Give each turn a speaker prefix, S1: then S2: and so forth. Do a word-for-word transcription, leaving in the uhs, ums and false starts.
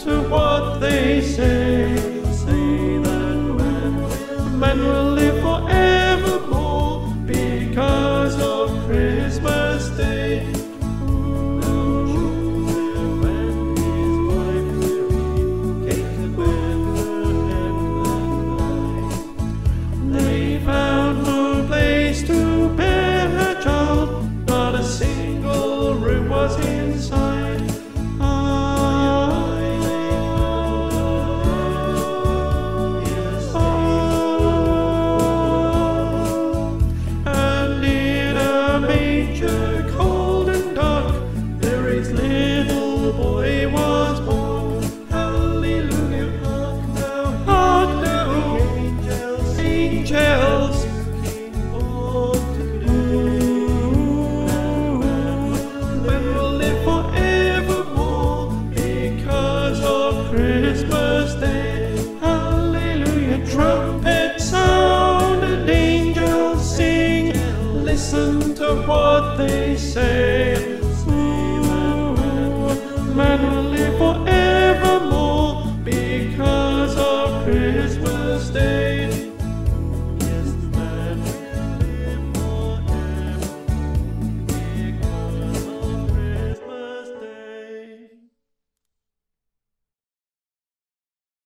S1: to what they say. Say that man, man will live forevermore because of Christmas Day. Now Joseph and his wife Mary came to Bethlehem that night. They found no place to bear her child, not a single room was inside. Cold and dark, there his little boy was born. Hallelujah, hark now, hark now, angels, angels came forth today. Man will live forevermore because of Christmas Day. Hallelujah, trumpets sound and angels sing. Listen to what they say. Ooh, man will live forever.